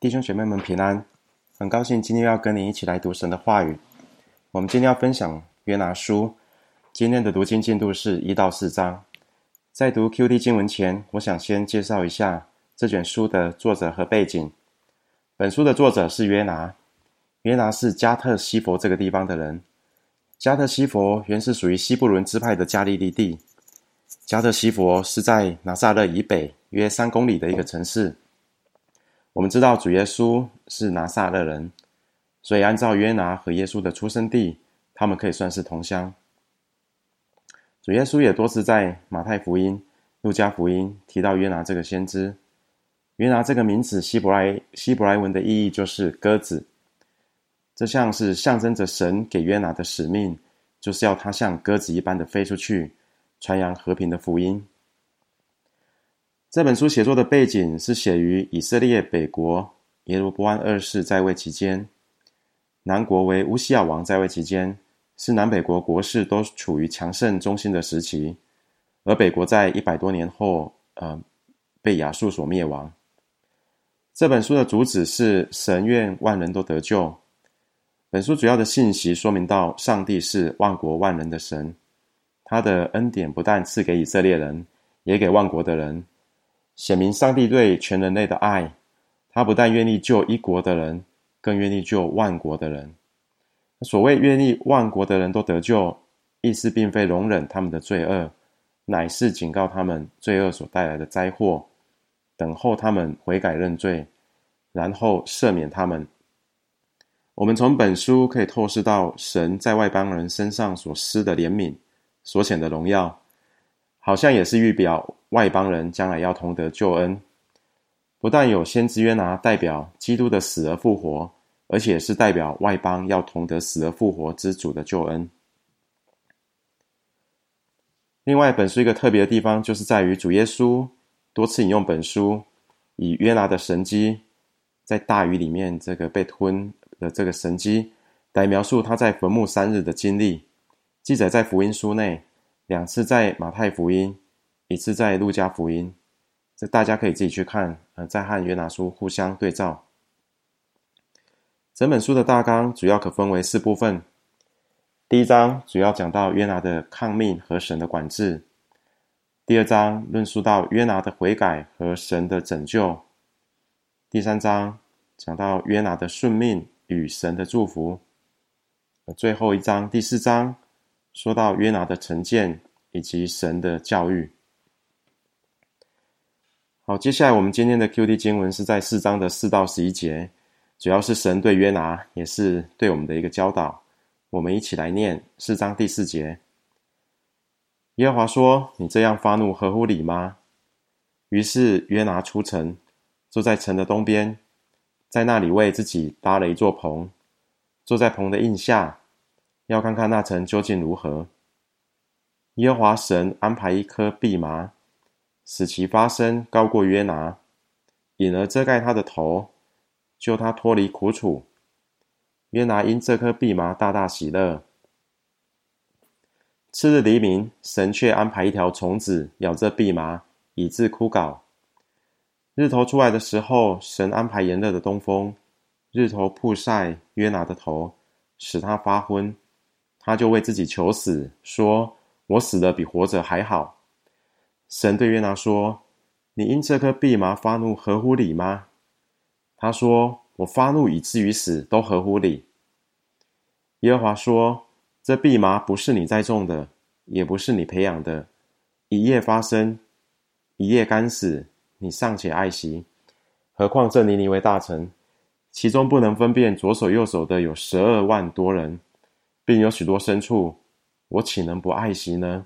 弟兄姐妹们平安，很高兴今天要跟你一起来读神的话语。我们今天要分享约拿书，今天的读经进度是1到4章。在读 QT 经文前，我想先介绍一下这卷书的作者和背景。本书的作者是约拿，约拿是加特西弗这个地方的人。加特西弗原是属于西布伦支派的加利利地。加特西弗是在拿撒勒以北约3公里的一个城市。我们知道主耶稣是拿撒勒人，所以按照约拿和耶稣的出生地，他们可以算是同乡。主耶稣也多次在马太福音、路加福音提到约拿这个先知。约拿这个名字希伯来文的意义就是鸽子，这像是象征着神给约拿的使命，就是要他像鸽子一般的飞出去，传扬和平的福音。这本书写作的背景是写于以色列北国耶罗波安2世在位期间，南国为乌西亚王在位期间，是南北国国势都处于强盛中兴的时期，而北国在100多年后被亚述所灭亡。这本书的主旨是神愿万人都得救。本书主要的信息说明到上帝是万国万人的神，他的恩典不但赐给以色列人，也给万国的人，显明上帝对全人类的爱，他不但愿意救一国的人，更愿意救万国的人。所谓愿意万国的人都得救，意思并非容忍他们的罪恶，乃是警告他们罪恶所带来的灾祸，等候他们悔改认罪，然后赦免他们。我们从本书可以透视到神在外邦人身上所施的怜悯，所显的荣耀，好像也是预表外邦人将来要同得救恩。不但有先知约拿代表基督的死而复活，而且是代表外邦要同得死而复活之主的救恩。另外，本书一个特别的地方就是在于主耶稣多次引用本书，以约拿的神迹，在大鱼里面这个被吞的这个神迹，来描述他在坟墓3日的经历，记载在福音书内，2次在马太福音，1次在路加福音，这大家可以自己去看，再和约拿书互相对照。整本书的大纲主要可分为4部分。第1章主要讲到约拿的抗命和神的管制。第2章论述到约拿的悔改和神的拯救。第3章讲到约拿的顺命与神的祝福。最后1章第4章说到约拿的成见以及神的教育。好，接下来我们今天的 QT 经文是在4章的4到11节，主要是神对约拿，也是对我们的一个教导。我们一起来念4章第4节。耶和华说：你这样发怒合乎理吗？于是约拿出城，坐在城的东边，在那里为自己搭了一座棚，坐在棚的荫下，要看看那城究竟如何。耶和华神安排一颗蓖麻，使其发声高过约拿，引而遮盖他的头，救他脱离苦楚。约拿因这颗蓖麻大大喜乐。次日黎明，神却安排一条虫子咬这蓖麻，以致枯槁。日头出来的时候，神安排炎热的东风，日头曝晒约拿的头，使他发昏。他就为自己求死，说：我死了比活着还好。神对约拿说：你因这颗蓖麻发怒合乎理吗？他说：我发怒以至于死都合乎理。耶和华说：这蓖麻不是你栽种的，也不是你培养的，一夜发生，一夜干死，你尚且爱惜，何况这尼尼微大城，其中不能分辨左手右手的有12万多人，并有许多牲畜，我岂能不爱惜呢？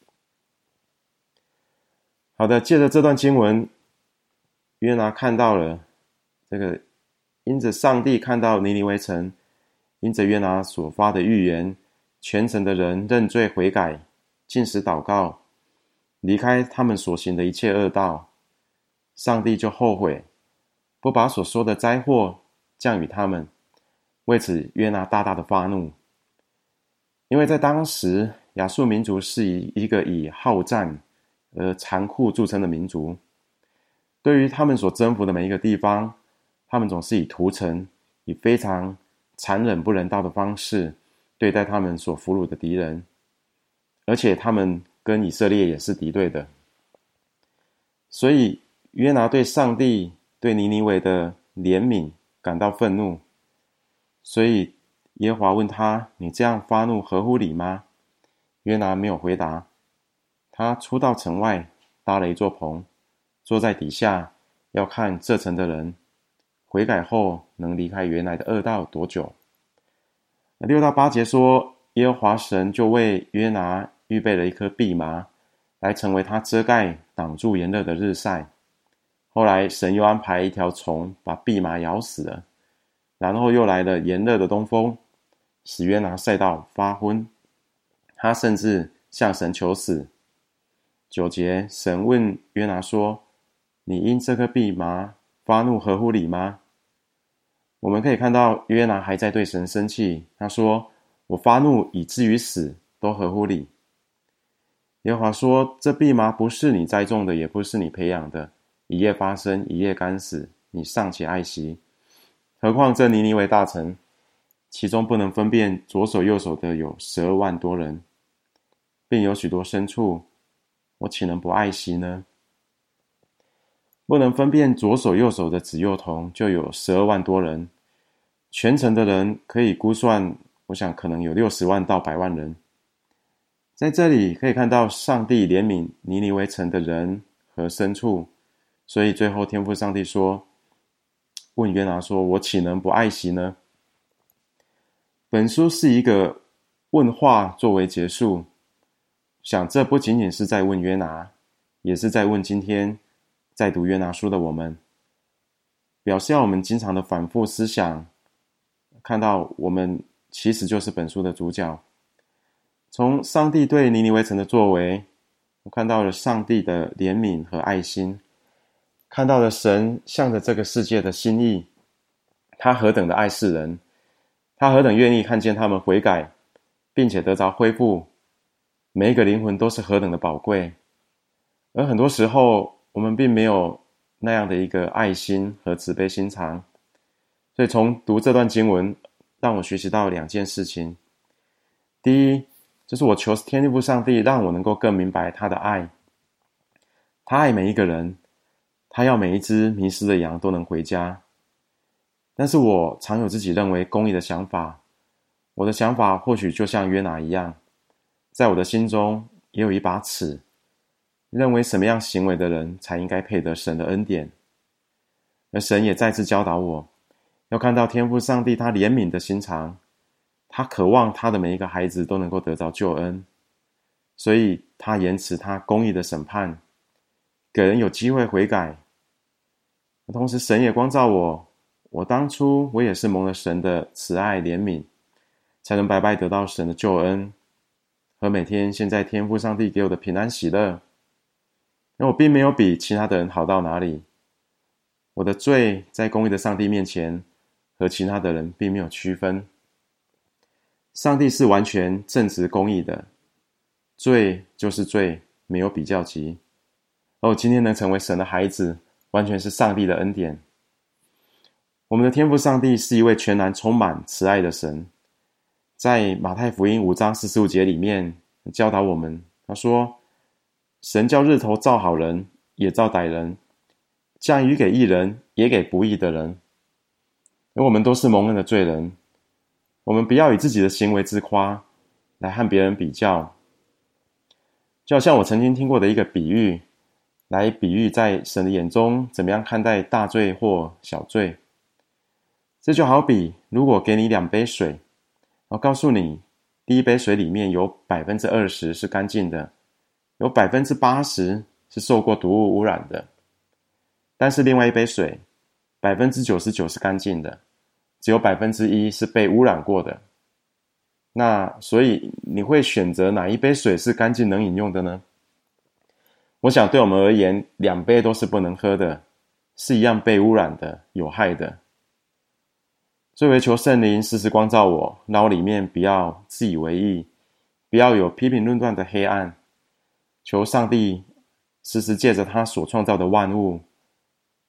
好的，借着这段经文，约拿看到了这个，因着上帝看到尼尼微城，因着约拿所发的预言，全城的人认罪悔改，禁食祷告，离开他们所行的一切恶道，上帝就后悔，不把所说的灾祸降与他们。为此约拿大大的发怒，因为在当时亚述民族是一个以好战而残酷著称的民族，对于他们所征服的每一个地方，他他们总是以屠城，以非常残忍不人道的方式对待他们所俘虏的敌人，而且他们跟以色列也是敌对的。所以约拿对上帝对尼尼微的怜悯感到愤怒，所以耶和华问他：你这样发怒合乎理吗？约拿没有回答。他出到城外，搭了一座棚，坐在底下，要看这城的人悔改后能离开原来的恶道多久。6到8节说，耶和华神就为约拿预备了一颗蓖麻，来成为他遮盖挡住炎热的日晒。后来神又安排一条虫把蓖麻咬死了，然后又来了炎热的东风，使约拿晒到发昏，他甚至向神求死。9节，神问约拿说：你因这颗蓖麻发怒合乎理吗？我们可以看到约拿还在对神生气，他说：我发怒以至于死都合乎理。耶和华说：这蓖麻不是你栽种的，也不是你培养的，一夜发生，一夜干死，你尚且爱惜，何况这尼尼微大城，其中不能分辨左手右手的有12万多人，并有许多牲畜，我岂能不爱惜呢？不能分辨左手右手的子幼童就有12万多人，全城的人可以估算，我想可能有60万到100万人。在这里可以看到上帝怜悯尼尼微城的人和牲畜，所以最后天父上帝说，问约拿说：我岂能不爱惜呢？本书是一个问话作为结束，想这不仅仅是在问约拿，也是在问今天在读约拿书的我们，表示要我们经常的反复思想，看到我们其实就是本书的主角。从上帝对尼尼微城的作为，我看到了上帝的怜悯和爱心，看到了神向着这个世界的心意，他何等的爱世人，他何等愿意看见他们悔改，并且得着恢复，每一个灵魂都是何等的宝贵。而很多时候我们并没有那样的一个爱心和慈悲心肠，所以从读这段经文让我学习到2件事情。第一，就是我求天父上帝让我能够更明白他的爱，他爱每一个人，他要每一只迷失的羊都能回家。但是我常有自己认为公义的想法，我的想法或许就像约拿一样，在我的心中也有一把尺，认为什么样行为的人才应该配得神的恩典。而神也再次教导我，要看到天父上帝他怜悯的心肠，他渴望他的每一个孩子都能够得着救恩，所以他延迟他公义的审判，给人有机会悔改。同时神也光照我当初我也是蒙了神的慈爱怜悯，才能白白得到神的救恩，和每天现在天父上帝给我的平安喜乐。而我并没有比其他的人好到哪里，我的罪在公义的上帝面前和其他的人并没有区分。上帝是完全正直公义的，罪就是罪，没有比较级。而我今天能成为神的孩子，完全是上帝的恩典。我们的天父上帝是一位全然充满慈爱的神，在马太福音5章45节里面教导我们，他说：神叫日头照好人，也照歹人，降雨给义人，也给不义的人。而我们都是蒙恩的罪人，我们不要以自己的行为自夸，来和别人比较。就好像我曾经听过的一个比喻，来比喻在神的眼中怎么样看待大罪或小罪。这就好比如果给你2杯水，我告诉你第一杯水里面有 20% 是干净的，有 80% 是受过毒物污染的，但是另外一杯水 99% 是干净的，只有 1% 是被污染过的。那所以你会选择哪一杯水是干净能饮用的呢？我想对我们而言，2杯都是不能喝的，是一样被污染的，有害的。所以我求圣灵时时光照我，让我里面不要自以为意，不要有批评论断的黑暗。求上帝时时借着他所创造的万物，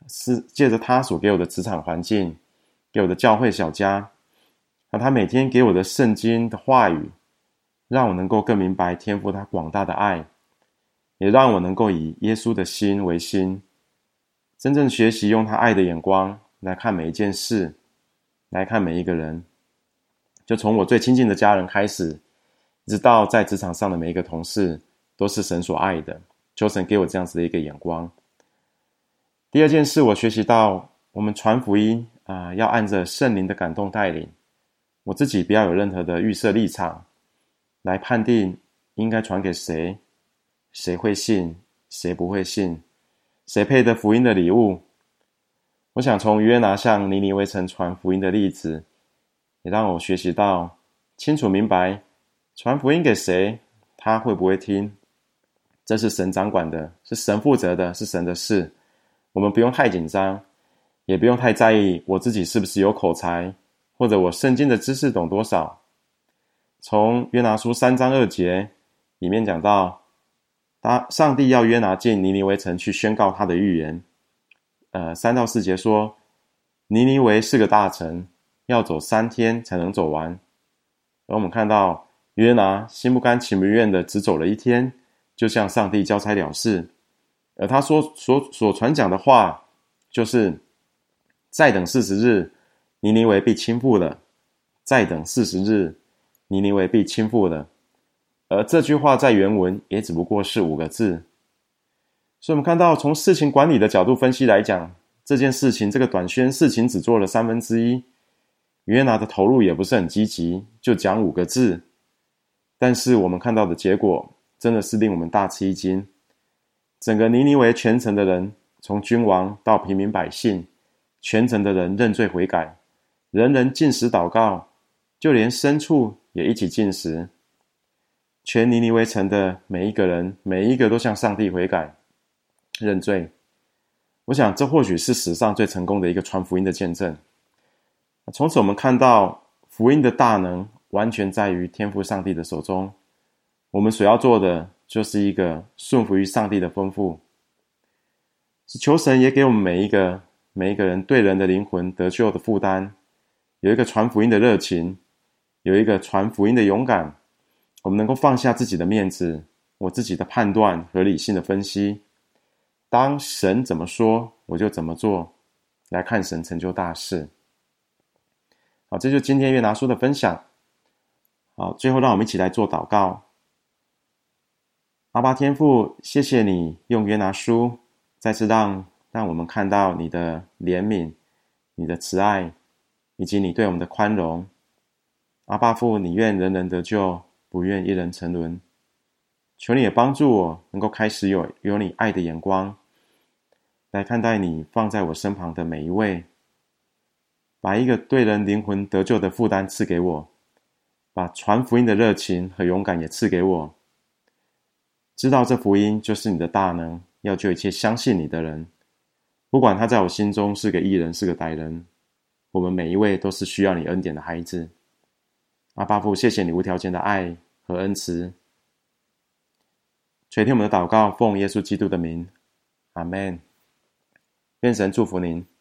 是借着他所给我的职场环境，给我的教会小家，他每天给我的圣经的话语，让我能够更明白天父他广大的爱，也让我能够以耶稣的心为心，真正学习用他爱的眼光来看每一件事，来看每一个人。就从我最亲近的家人开始，一直到在职场上的每一个同事，都是神所爱的。求神给我这样子的一个眼光。第二件事，我学习到我们传福音要按着圣灵的感动带领，我自己不要有任何的预设立场来判定应该传给谁，谁会信，谁不会信，谁配得福音的礼物。我想从约拿向尼尼微城传福音的例子，也让我学习到清楚明白传福音给谁，他会不会听，这是神掌管的，是神负责的，是神的事。我们不用太紧张，也不用太在意我自己是不是有口才，或者我圣经的知识懂多少。从约拿书3章2节里面讲到，上帝要约拿进尼尼微城去宣告他的预言。3到4节说，尼尼微是个大城，要走3天才能走完。而我们看到约拿心不甘情不愿的只走了1天，就向上帝交差了事。而他所传讲的话，就是再等40日，尼尼微必倾覆了；再等40日，尼尼微必倾覆了。而这句话在原文也只不过是5个字。所以我们看到，从事情管理的角度分析来讲，这件事情，这个短宣事情只做了1/3，约拿的投入也不是很积极，就讲5个字。但是我们看到的结果，真的是令我们大吃一惊。整个尼尼微全城的人，从君王到平民百姓，全城的人认罪悔改，人人禁食祷告，就连牲畜也一起禁食。全尼尼微城的每一个人，每一个都向上帝悔改认罪。我想这或许是史上最成功的一个传福音的见证。从此我们看到福音的大能完全在于天父上帝的手中，我们所要做的就是一个顺服于上帝的吩咐。求神也给我们每一个人对人的灵魂得救的负担，有一个传福音的热情，有一个传福音的勇敢，我们能够放下自己的面子，我自己的判断和理性的分析，当神怎么说我就怎么做，来看神成就大事。好，这就是今天约拿书的分享。好，最后让我们一起来做祷告。阿爸天父，谢谢你用约拿书再次让我们看到你的怜悯，你的慈爱，以及你对我们的宽容。阿爸父，你愿人人得救，不愿一人沉沦。求你也帮助我能够开始有你爱的眼光来看待你放在我身旁的每一位，把一个对人灵魂得救的负担赐给我，把传福音的热情和勇敢也赐给我，知道这福音就是你的大能，要救一切相信你的人，不管他在我心中是个义人是个歹人，我们每一位都是需要你恩典的孩子。阿爸父，谢谢你无条件的爱和恩慈，垂听我们的祷告，奉耶稣基督的名，阿们。愿神祝福您。